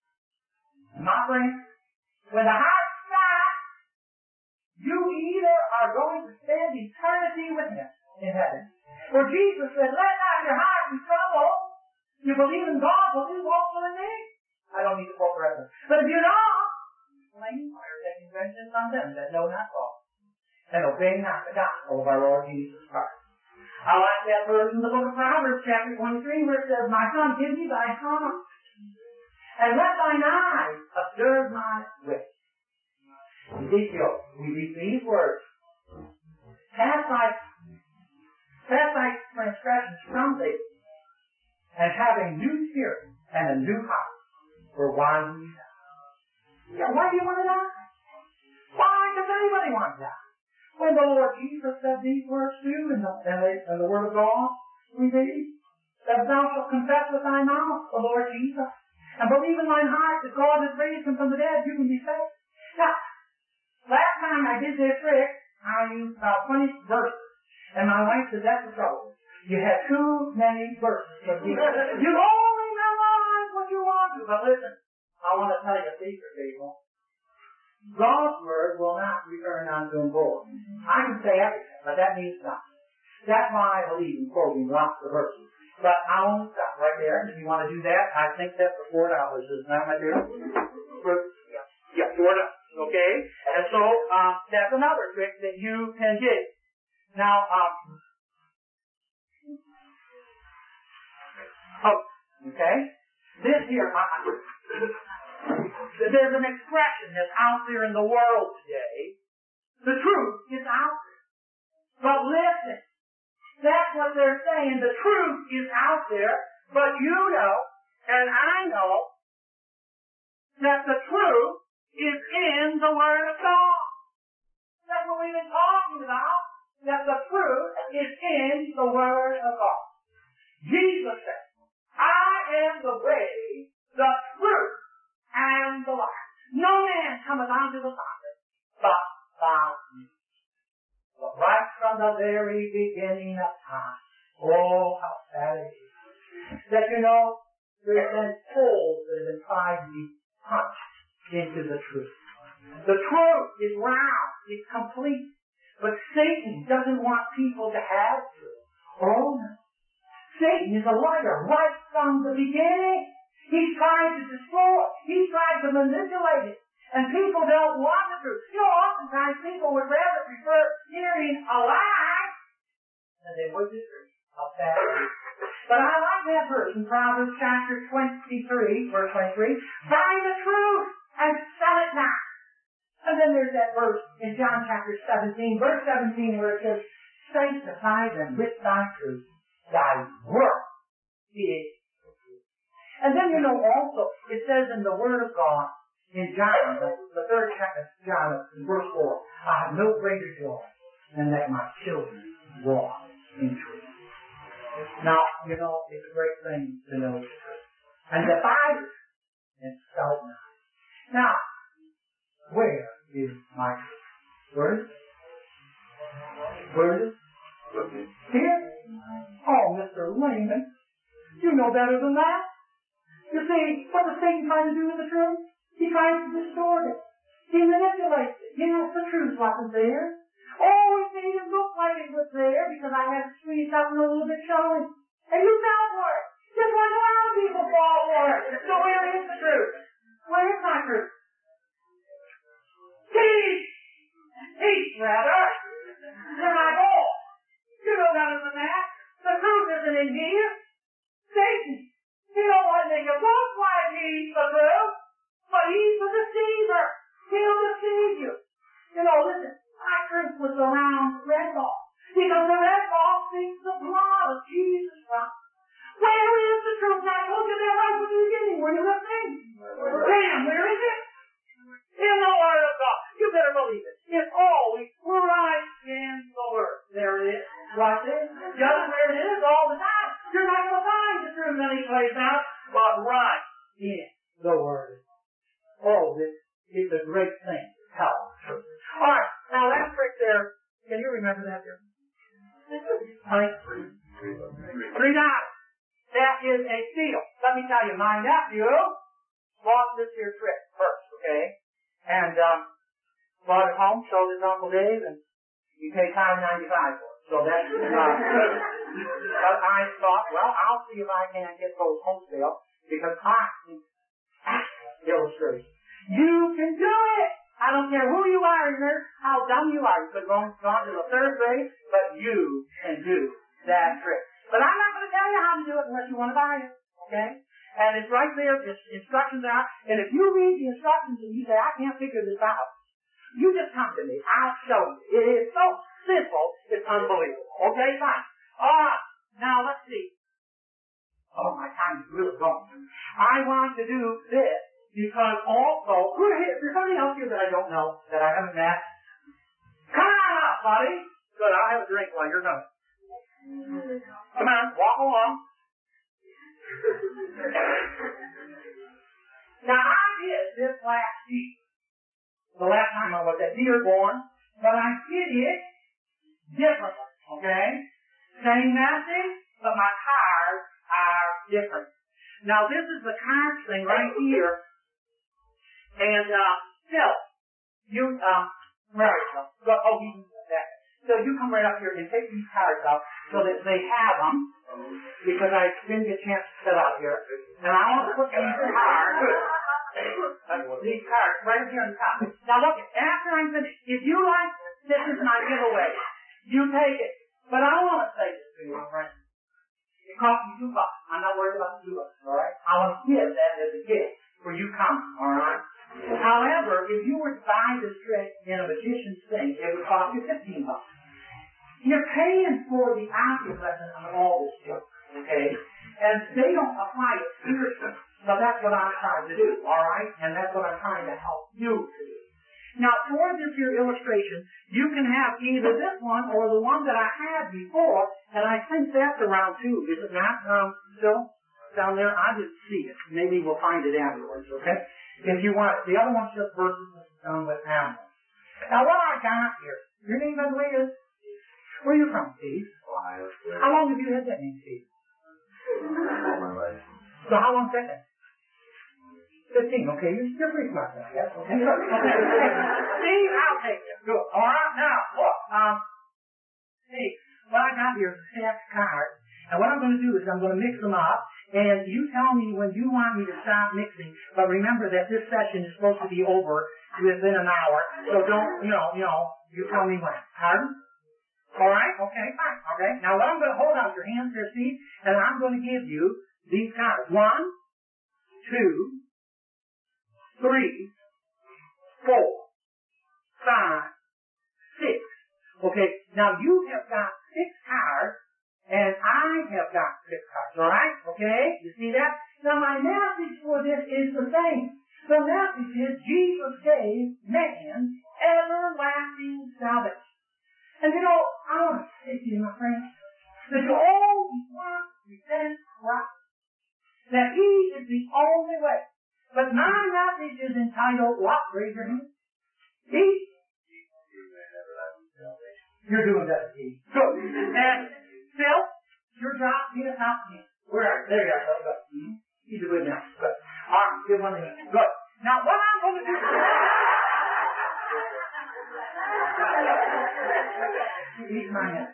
My friend, when the heart stops, you either are going to spend eternity with Him in heaven. For Jesus said, let not your heart be troubled. You believe in God, believe also in me. I don't need to quote the reference. But if you're not, blame fire taking vengeance on them that know not God, and obey not the gospel of our Lord Jesus Christ. I like that verse in the book of Proverbs, chapter 23, where it says, my son, give me thy heart, and let thine eyes observe my way. Ezekiel, we read these words. Cast thy transgressions from thee, and have a new spirit and a new heart. For why do you die? Yeah, why do you want to die? Why does anybody want to die? When the Lord Jesus said these words too, in the Word of God, we read, that thou shalt confess with thy mouth the Lord Jesus, and believe in thine heart that God has raised him from the dead, you can be saved. Now, last time I did this trick, I used about 20 verses, and my wife said, that's the trouble. You have too many verses. You only memorize what you want to. But listen, I want to tell you a secret, people. God's Word will not return unto him void. I can say everything, but that means nothing. That's why I believe in quoting lots of verses. But I won't stop right there. If you want to do that, I think that's for $4, isn't that, my dear? Yeah, $4. Okay? And so, that's another trick that you can get. Now, okay? This here, there's an expression that's out there in the world today. The truth is out there. But listen, that's what they're saying. The truth is out there, but you know, and I know, that the truth is in the Word of God. That's what we've been talking about, that the truth is in the Word of God. Jesus said, I am the way, the truth, and the life. No man cometh unto the Father but by me. But right from the very beginning of time, oh, how sad it is, that you know, there's been holes that have been tried to be punched into the truth. The truth is round, it's complete, but Satan doesn't want people to have truth. Oh, no. Satan is a liar right from the beginning. He's trying to destroy. He's trying to manipulate it. And people don't want the truth. You know, oftentimes people would rather prefer hearing a lie than they would the truth of that truth. But I like that verse in Proverbs chapter 23, verse 23. Buy the truth and sell it not. And then there's that verse in John chapter 17, verse 17, where it says, sanctify them with thy truth. Thy word is truth. And then you know also, it says in the Word of God, in John, the third chapter of John, verse 4, I have no greater joy than that my children walk in truth. Now, you know, it's a great thing to know the truth. And divide it and sell it not. Now, where is my truth? Where is it? Where is it? Here? Oh, Mr. Layman, you know better than that. You see, what does Satan try to do with the truth? He tries to distort it. He manipulates it. Yes, the truth wasn't there. Oh, it made it look like it was there because I had to squeeze something a little bit showing. And you fell for it. Just like a lot of people fall for it. So where is the truth? Where is my truth? Teach! Teach, rather. Then I go. You know better than that. The truth isn't in here. Satan. He don't want to make it look like he's the truth, but he's the deceiver. He'll deceive you. You know, listen, my truth was around red ball. Because the red ball speaks the blind. Were you listening? Bam! Where is it? In the Word of God. You better believe it. It's always right in the Word. There it is. Right there. Just where it is all the time. You're not going to find it through many places out, but right in the Word. Oh, this is a great thing. Tell the truth. All right. Now that trick there, can you remember that there? Honey? $3. That is a steal. Let me tell you, my nephew bought this here trick first, okay? And brought it home, showed his Uncle Dave, and he paid $5.95 for it. So that's but I thought, well, I'll see if I can get those wholesale because I need illustration. You can do it! I don't care who you are in there, how dumb you are. You could have gone to the 3rd grade, but you can do that trick. But I'm not going to tell you how to do it unless you want to buy it, okay? And it's right there, the instructions are, and if you read the instructions and you say, I can't figure this out, you just come to me. I'll show you. It is so simple, it's unbelievable. Okay, fine. All right, now let's see. Oh, my time is really going. I want to do this because also, is there somebody else here that I don't know, that I haven't met? Come on up, buddy. Good, I'll have a drink while you're done. Come on, walk along. Now, I did this last week. The last time I was at Dearborn, but I did it differently, okay? Same message, but my cards are different. Now, this is the card thing right here. And, Phil, you, where is Phil? Oh, he's in the back. So you come right up here and take these cards out so that they have them, because I didn't get a chance to sit out here. And I want to put these cards right here on the top. Now look, after I'm finished, if you like this is my giveaway. You take it. But I want to say this to you, my friend. It cost me $2. I'm not worried about the $2, all right? I want to give that as a gift for you coming, all right? However, if you were to buy this trick in a magician's thing, it would cost you $15. You're paying for the object lesson on all this stuff, okay? And they don't apply it spiritually. So that's what I'm trying to do, all right? And that's what I'm trying to help you to do. Now, toward this here illustration, you can have either this one or the one that I had before, and I think that's around 2. Is it not, still down there? I didn't see it. Maybe we'll find it afterwards, okay? If you want it. The other one's just verses done with animals. Now, what I got here, your name, by the way, is? Where are you from, Steve? Ohio. How long have you had that name, Steve? All my life. So how long's that name? 15, okay, you're pretty smart now, yes? Okay, good. Okay. Steve, I'll take it. Good. All right, now, look, see, what I got here is a stack of cards, and what I'm going to do is I'm going to mix them up, and you tell me when you want me to stop mixing, but remember that this session is supposed to be over within an hour, so don't, you tell me when. Pardon? All right? Okay, fine. Okay, now what I'm going to hold out your hands there, Steve, and I'm going to give you these cards. 1, 2, 3, 4, 5, 6. Okay, now you have got 6 cards, and I have got 6 cards, alright? Okay, you see that? Now my message for this is the same. The message is Jesus gave man everlasting salvation. And I want to say to you, my friend, that you always want to present Christ. That He is the only way. But my message is entitled, what? Raise your hand. He. You're doing that, Steve. Good. And Phil, your job, be a top man. Where are you? There you are. Good. He's a good man. Good. All right, give one to him. Good. Now, what I'm going to do... He's my man.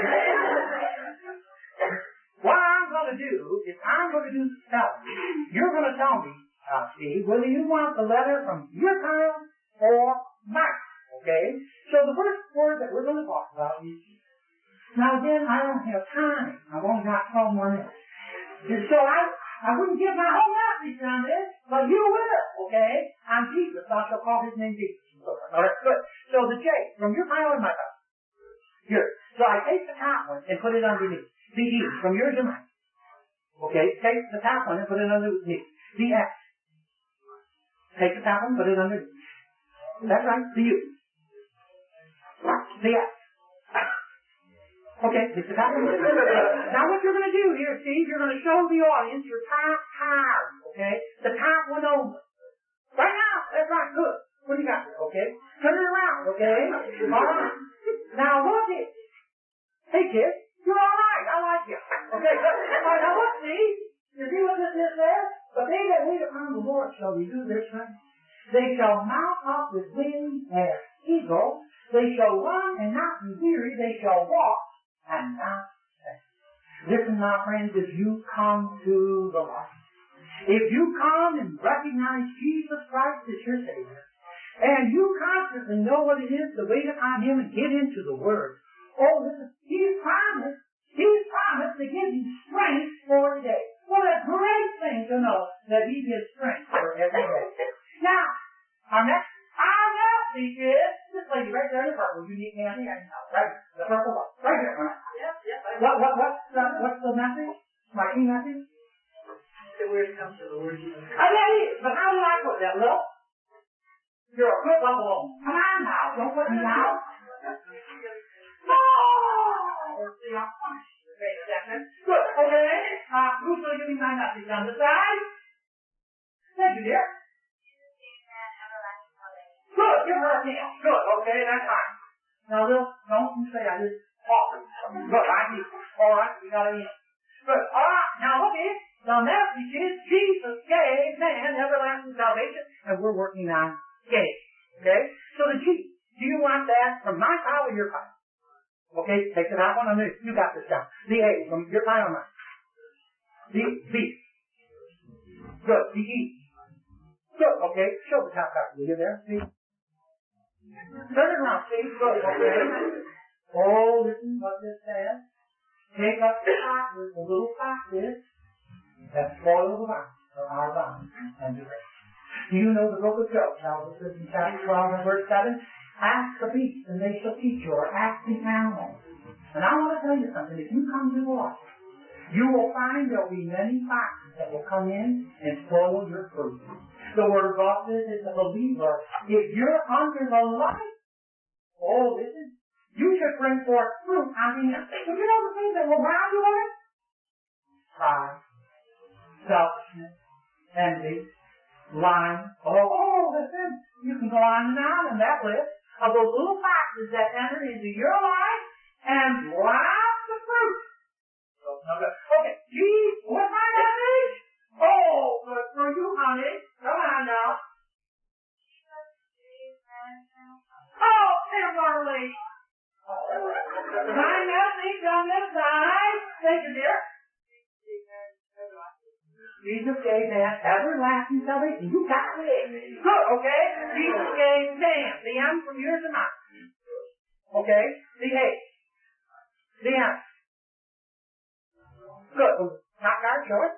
What I'm going to do is I'm going to do the spelling. You're going to tell me, Steve, whether you want the letter from your pile or mine. Okay? So the first word that we're going to talk about is Jesus. Now again, I don't have time. I've only got 12 more minutes. And so I wouldn't give my whole message on this, but you will, okay? On Jesus. I shall call his name Jesus. Alright, good. So the J, from your pile and my pile. Here. So I take the top one and put it underneath. The E, from yours and mine. Okay? Take the top one and put it underneath. The S. Take the top one, put it underneath. That's right, the U. The S. Okay, take the top one. Now what you're going to do here, Steve, you're going to show the audience your top card, okay? The top one only. Right now, that's right, good. What do you got here, okay? Turn it around, okay? All right. Now look it. Hey, kid, you're all right. I like you. Okay, good. All right, now look, Steve. You see what this is there? But they that wait upon the Lord shall renew their strength. They shall mount up with wings as eagles. They shall run and not be weary. They shall walk and not faint. Listen, my friends, if you come to the light, if you come and recognize Jesus Christ as your Savior, and you constantly know what it is to wait upon Him and get into the Word, oh, listen, He's promised to give you strength for today. What a great thing to know that He gives strength for every day. Now, our next speech is this lady right there in the purple. You need Candy? Right, the purple one. Right here, right? Yep. What's the message? My key message? The word comes to the word. Oh, that is. But how do I put that, Will? You're a good level. Come on now. Don't put me down. Oh! See, I'm punished. Wait a second. Good. Okay. Who's going to give me my message on the side? Thank you, dear. Good. Give her a hand. Good. Okay, that's fine. Now, Will, don't you say I just talked. Good. I need. All right. We got it in. Good. All right. Now, look at it. The message is Jesus gave man everlasting salvation, and we're working on gave. Okay? So the G. Do you want that from my pile or your pile? Okay, take the top one. You got this down. The A from your pile or mine. The B. Good. The E. Good. Okay. Show the top card. Will you there? See? Turn it around. See? Good. Okay. Oh, listen what this says. Take up the boxes, the little boxes that spoil the vine, or our vine, and the grape. Do you know the book of Job tells us in chapter 12 and verse 7? Ask the beasts, and they shall teach you, or ask the animals. And I want to tell you something. If you come to the light, you will find there will be many foxes that will come in and spoil your fruit. The Word of God says, as a believer, if you're under the light, oh, listen, you should bring forth fruit on the end. But you know the things that will round you on it? Pride, selfishness, envy, lying. Oh, listen, you can go on and on in that list of those little foxes that enter into your life and rob the fruit. Okay, geez, what's my message? Oh, good for you, honey. Come on now. Oh, Kimberly. My message on this side. Thank you, dear. Jesus gave man everlasting salvation. You got it. Good, okay? Jesus gave man. The M from yours and mine. Okay? The A. The M. Good. Not guard, show it.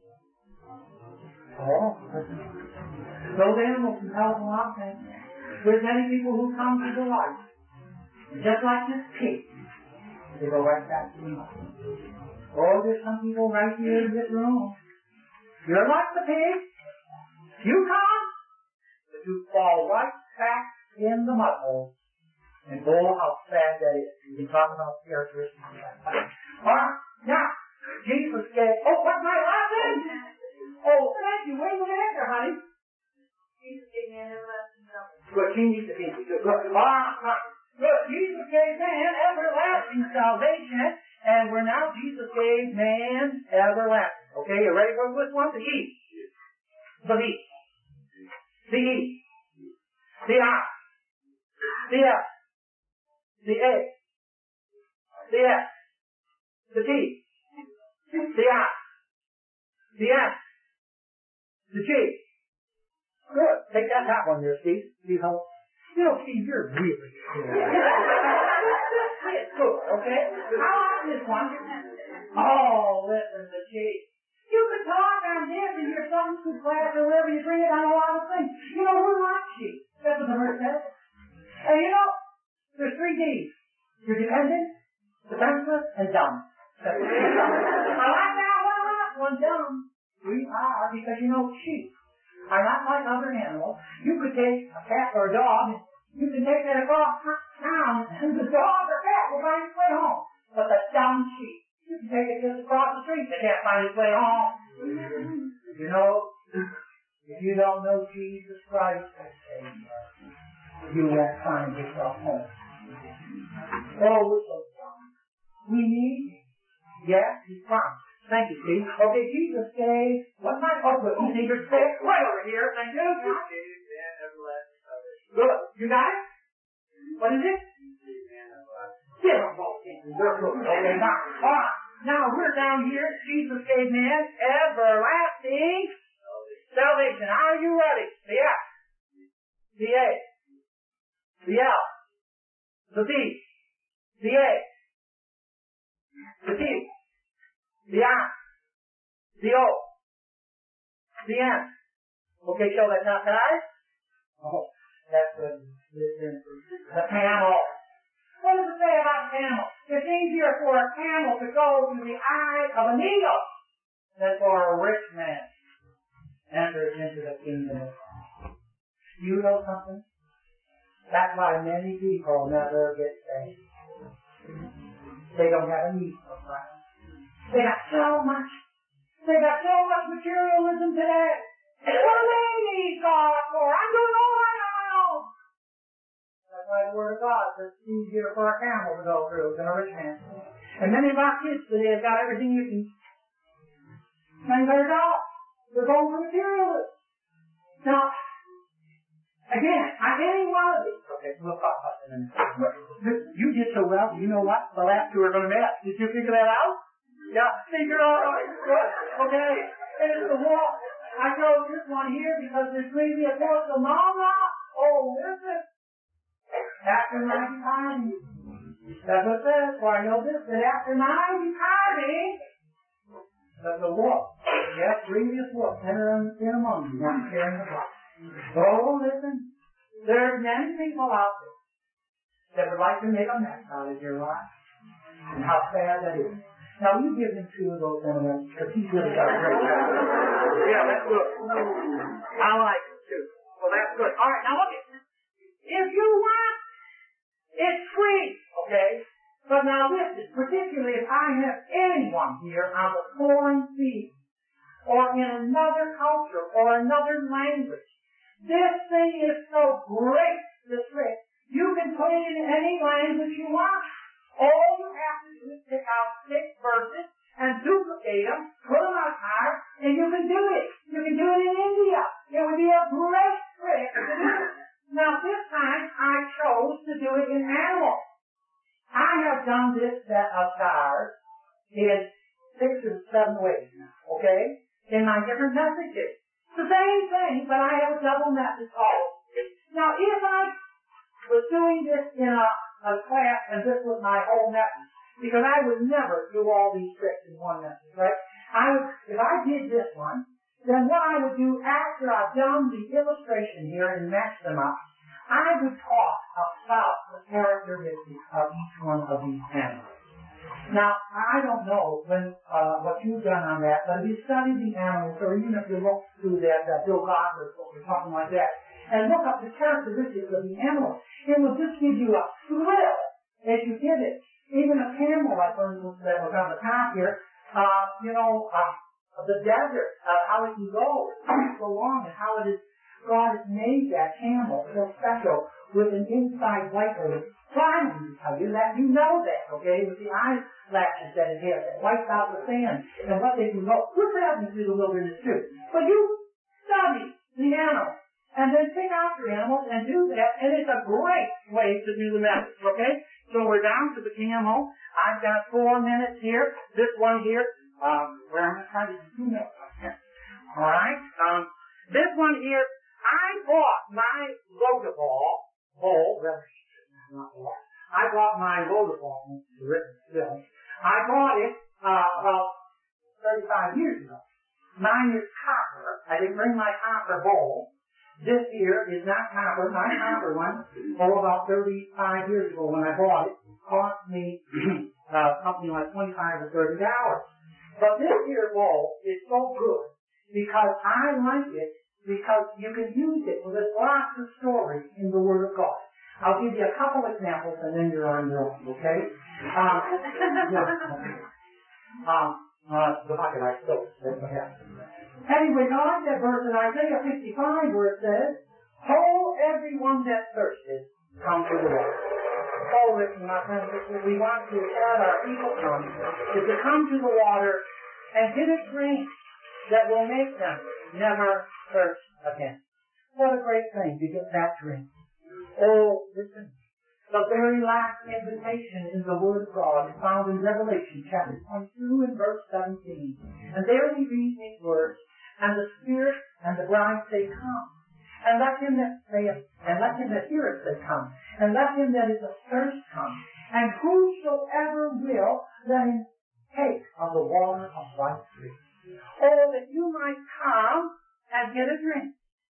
Oh. Those animals can tell us a lot of things. There's many people who come to the light. Just like this pig. They go right back to the mouth. Oh, there's some people right here in this room. You're like the pig. You come, but you fall right back in the mud hole. And oh, how sad that is. You can talk about characteristics of that. All right. Now, Jesus said, oh, what's my last name? Oh, thank you. Wait a minute, honey. Jesus gave man everlasting salvation. Good. She needs to be good. Good. All right. Good. Jesus gave man everlasting salvation. And we're now, Jesus gave man everlasting. Okay, you ready for this one? The E. The B. The E. The I. The F. The A. The S. The T. The I. The S. The G. Good. Take that top one there, Steve. Steve, how? You know, Steve, you're really good. It's good, okay? How about this one? Oh, listen, the G. You can talk on this in your Sunday school class or wherever you bring it on a lot of things. You know, we're like sheep. That's what the verse says. And you know, there's 3 D's. You're dependent, defenseless, and dumb. I like that one, dumb. We are, because sheep are not like other animals. You could take a cat or a dog, and you can take that across town, and the dog or cat will find its way home. But the dumb sheep, you can take it just across the street, they can't find its way home. If you don't know Jesus Christ as Savior, you won't find yourself home. Oh, we're so dumb. We need Him. Yes, He promised. Thank you, Steve. Okay, Jesus gave, what am I supposed to do? He's eager to say it right over here. Thank you. Good. You got it? What is it? Give them both. Okay, now. All right. Now, we're down here. Jesus gave man everlasting salvation. Are you ready? The F, the A, the L, the B, the A, the T, the I, the O, the N. Okay, show that top guys. Oh, that's the camel. What does it say about camel? It's easier for a camel to go to the eye of a needle than for a rich man to enter into the kingdom of God. You know something? That's why many people never get saved. They don't have a need for Christ. They got so much materialism today. What do they need God for? I'm doing all right on my own. That's why the Word of God says it's easier for a camel to go through than a rich man. And many of our kids today have got everything you can. And they're not. They're going for materialism. Now, again, any one of these. Okay, we'll talk about that in a minute. You did so well. You know what? The last two are going to miss. Did you figure that out? Yeah, figure it out. Good. Okay. And it's the walk. I chose this one here because there's going to be a course of Mama. Oh, listen. After my departing. That's what it says. For I know this, that after my departing, that the wolf, yes, grievous wolf, enter in among you, not carrying the flock. Oh, listen. There's many people out there that would like to make a mess out of your life. And how sad that is. Now, you give him two of those sentiments, because he's really got a great job. Yeah, that's good. I like it, too. Well, that's good. All right, now look at this. If you want, it's free, okay? But now listen, particularly if I have anyone here on the foreign field, or in another culture, or another language, this thing is so great, this trick. You can put it in any language you want. All you have to do is pick out 6 verses and duplicate them, put them on a card, and you can do it. You can do it in India. It would be a great trick to do. Now this time I chose to do it in animals. I have done this set of cards in 6 or 7 ways now, okay? In my different messages. It's the same thing, but I have a double message always. Now if I was doing this in a class and this was my whole message, because I would never do all these tricks in one message, right? If I did this one, then what I would do after I've done the illustration here and matched them up, I would talk about the characteristics of each one of these animals. Now, I don't know what you've done on that, but if you study the animals, or even if you look through that Bill Goddard book or something like that, and look up the characteristics of the animals, it will just give you a thrill as you did it. Even a camel, like for instance, that was on the top here, the desert, how it can go so long, and how it is, God has made that camel so special with an inside wiper that's trying to tell you that. You know that, okay, with the eyelashes that it has that wipes out the sand and what they can go. We're traveling through the wilderness too. But you study the animals and then pick out your animals and do that, and it's a great way to do the message, okay? So we're down to the camel. I've got 4 minutes here. This one here, where I'm going to try to do 2 minutes. All right? This one here, I bought my Lodeball bowl, I bought my Lodeball, written still. I bought it about 35 years ago. Mine is copper. I didn't bring my copper bowl. This here is not copper. My copper one, about 35 years ago when I bought it, cost me something like $25 or $30. But this here bowl is so good. because I like it, because you can use it. Well, there's lots of stories in the Word of God. I'll give you a couple examples and then you're on your own, okay? The bucket I stole. That's what happened. Anyway, I like that verse in Isaiah 55 where it says, "Ho, everyone that thirsteth, come to the water." Oh, listen, my friends, we want to have our people come, is to come to the water and get a drink that will make them never thirst again. What a great thing to get that drink. Oh, listen. The very last invitation in the Word of God is found in Revelation chapter 22 and verse 17. And there we read these words, "And the Spirit and the bride say, Come. And let him that saith, and let him that heareth say, Come. And let him that is athirst come. And whosoever will, let him take of the water of life free." Oh, that you might come and get a drink.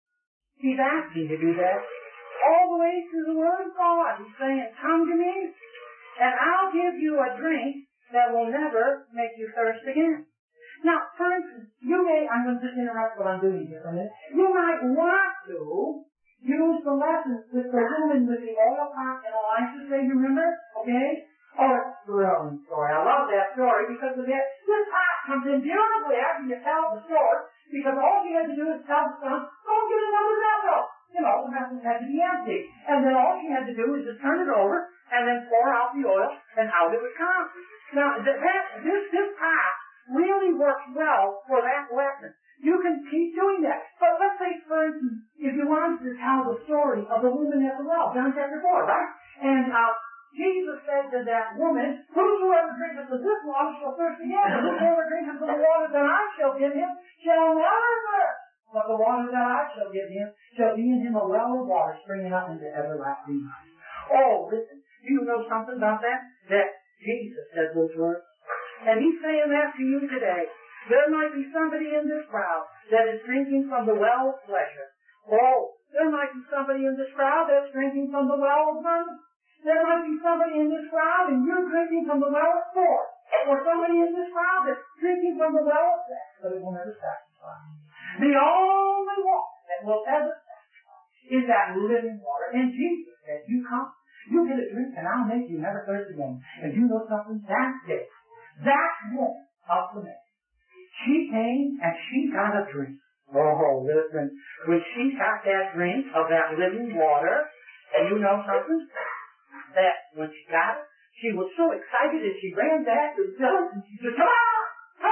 He's asking to do that. All the way through the Word of God, He's saying, "Come to me, and I'll give you a drink that will never make you thirst again." Now, for instance, I'm going to just interrupt what I'm doing here for a minute. You might want to use the lessons with the woman with the oil pot and Elisha, say, you remember? Okay? Oh, it's a thrilling story. I love that story because of that. This pot comes in beautifully after you tell the story, because all she had to do is tell the son, "Go get another vessel." You know, the vessel had to be empty. And then all she had to do was just turn it over and then pour out the oil and out it would come. Now, this pot really works well for that lesson. You can keep doing that. But let's say, for instance, if you wanted to tell the story of the woman at the well, John chapter 4, right? And Jesus said to that woman, "Whosoever drinketh of this water shall thirst again, and whosoever drinketh of the water that I shall give him shall never thirst. But the water that I shall give him shall be in him a well of water springing up into everlasting life." Oh, listen, do you know something about that? That Jesus said those words. And He's saying that to you today. There might be somebody in this crowd that is drinking from the well of pleasure. Oh, there might be somebody in this crowd that's drinking from the well of money. There might be somebody in this crowd and you're drinking from the well of sport. Or somebody in this crowd that's drinking from the well of sex, but it will never satisfy. The only water that will ever satisfy is that living water. And Jesus said, "You come, you get a drink, and I'll make you never thirst again." And you know something? That day, that woman of the man, she came and she got a drink. Oh, listen, when she got that drink of that living water, and you know something? That when she got it, she was so excited that she ran back to the village and she said, "Come!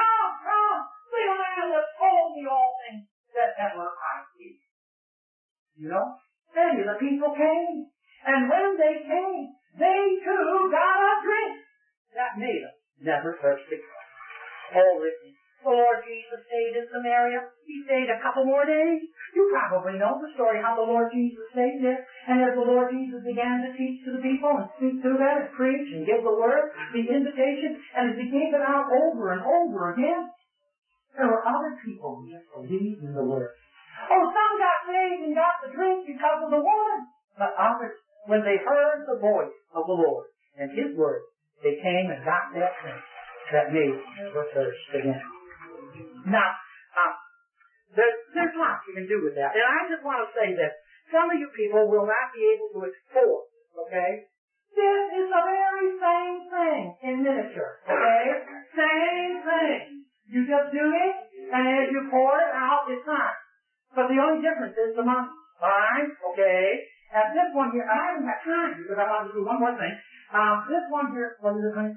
The man that told me all things that ever I see." You know? Then the people came. And when they came, they too got a drink that made them never thirst again. Oh, listen. The Lord Jesus stayed in Samaria. He stayed a couple more days. You probably know the story how the Lord Jesus stayed there. And as the Lord Jesus began to teach to the people and speak to them and preach and give the word, the invitation, and as He gave it out over and over again, there were other people who just believed in the word. Oh, some got saved and got the drink because of the woman. But others, when they heard the voice of the Lord and His word, they came and got that drink that made them never thirst again. Now, there's lots you can do with that. And I just want to say that some of you people will not be able to explore, okay? This is the very same thing in miniature, okay? Same thing. You just do it, and as you pour it out, it's fine. But the only difference is the money. Alright? Okay? And this one here, I haven't got time because I want to do one more thing. This one here, what is it, honey?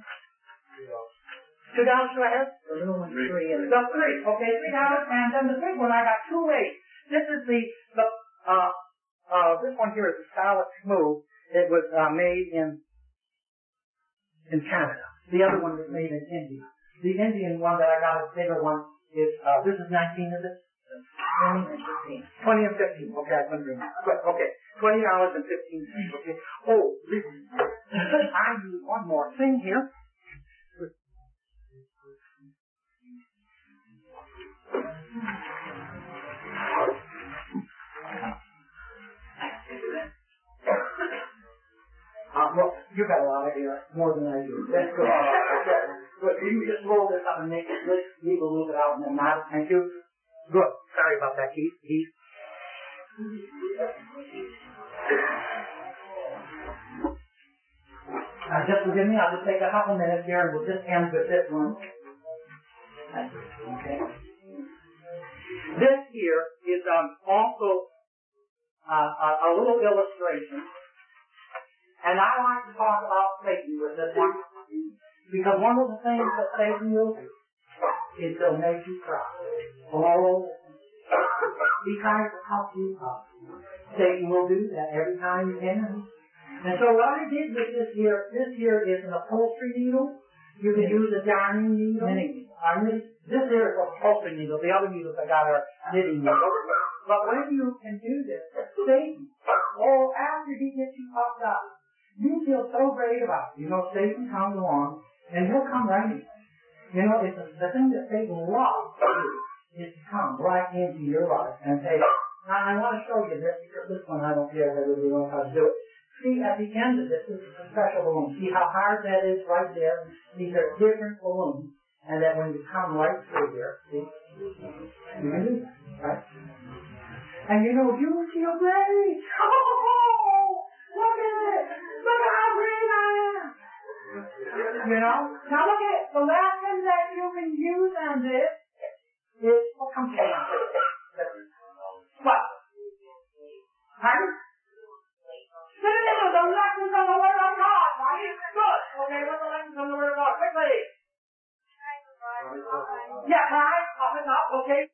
$2 to a head? The little one's $3. $3. Okay, $3. And then the big one, I got 2 weights. This is this one here is a solid smooth. It was made in Canada. The other one was made in India. The Indian one that I got, a bigger one, is, this is 19, is it? 20 and 15. 20 and 15. Okay, I couldn't remember. Good, okay. $20 and 15 cents. Okay. Oh, listen. I need one more thing here. Well, you got a lot of air, more than I do. That's good. But you just roll this up and make it, leave a little bit out and then not. Thank you. Good. Sorry about that, Keith. Just forgive me, I'll just take a couple minutes here and we'll just end with this one. Okay. This here is also a little illustration. And I like to talk about Satan with this one. Because one of the things that Satan will do is he'll make you cry. Oh, he tries to help you up. Satan will do that every time you can. And so what I did with this here is an upholstery needle. You can use a darning needle. This here is a upholstery needle. The other needles I got are knitting needles. But when you can do this, Satan, after he gets you puffed up, you feel so great about it. You know, Satan comes along, and he'll come right in. You know, it's the thing that Satan loves to do is to come right into your life and say, now I want to show you this, because this one I don't care whether you know how to do it. See, at the end of this is a special balloon. See how hard that is right there? These are different balloons, and then when you come right through here, see, you can do that, right? And you know, you feel great. Oh, look at it. Look at how great I am. You know? Now look at it. The lesson that you can use on this is, what comes from that? What? Pardon? No, the lessons on the Word of God, right? Good. Okay, what's the lessons on the Word of God? Quickly. Yeah, right. Up and up, okay.